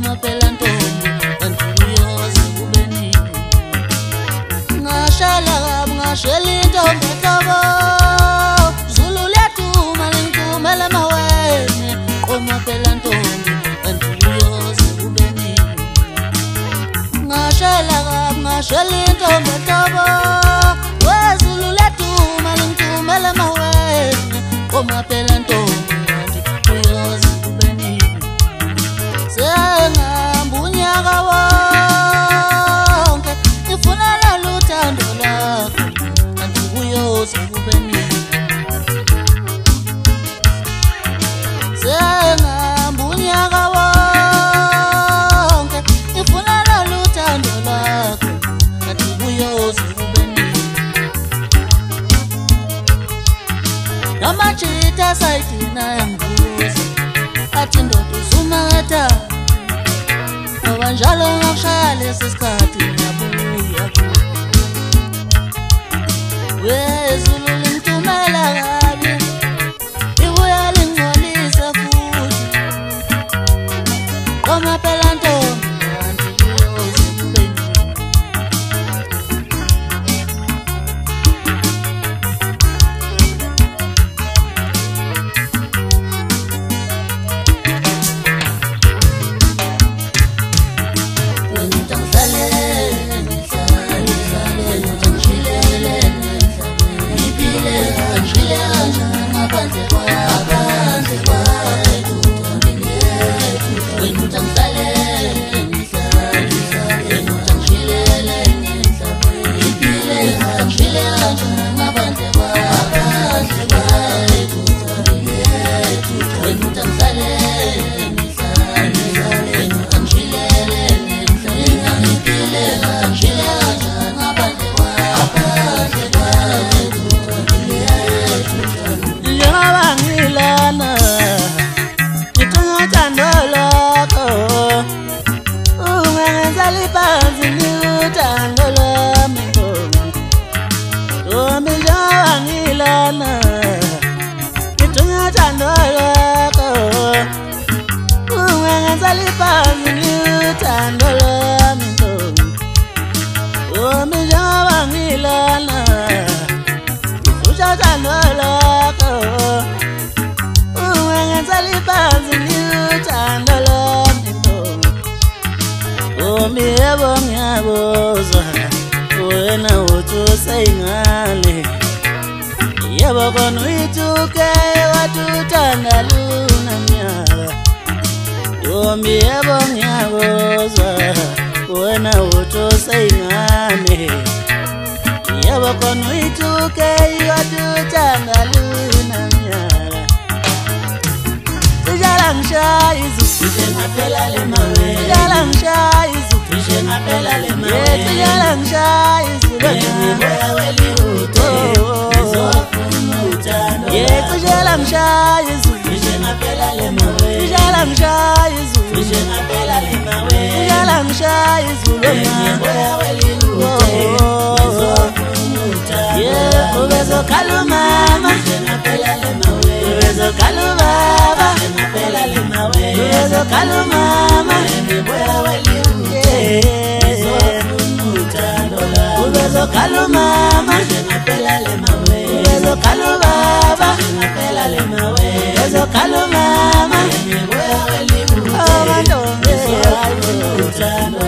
uma phela ntombi andiyoze ubeni ngashala ngashela intombi ehloko Zulu liyaduma lingicumela maweni uma phela ntombi andiyoze ubeni ngashela intombi ehloko Zulu liyaduma lingicumela maweni uma phela ntombi andiyoze ubeni Sengihamba unyaka wonke ngifuna luthando lakho andikuyoze ubeni Sengihamba unyaka wonke ngifuna luthando lakho andikuyoze ubeni Namachita sayidina yangibuza athi ndoda uzumata ngoba njalo ngakushaya lesi sikhathi ngiyabuya Zulu lingicumela kabi ibuya lingcolisa futhi Uma phela ntombi andiyoze ubeni Yebo ngiyabuza wena uthi usayingane Yebo kona uyithuke watuthanda luna mnyaka Yebo ngiyabuza wena uthi usayingane Yebo kona uyithuke watuthanda luna mnyaka Sijala ngishaya izuku njengaphela lemawe Sijala ngishaya izuku njengaphela lemawe Sijala ngishaya izuku ngiboya welihute ngizofuna uthando Sijala ngishaya izuku njengaphela lemawe Sijala ngishaya izuku njengaphela lemawe Sijala ngishaya izuku ngiboya welihute ngizofuna uthando Ubezokhala umama njengaphela lemawe Ubezokhala ubaba njengaphela lemawe Ubezokhala umama ngiboya welihute ngizofuna uthando Ubezokhala umama njengaphela lemawe Ubezokhala ubaba njengaphela lemawe Ubezokhala umama ngiboya welihute ngizofuna uthando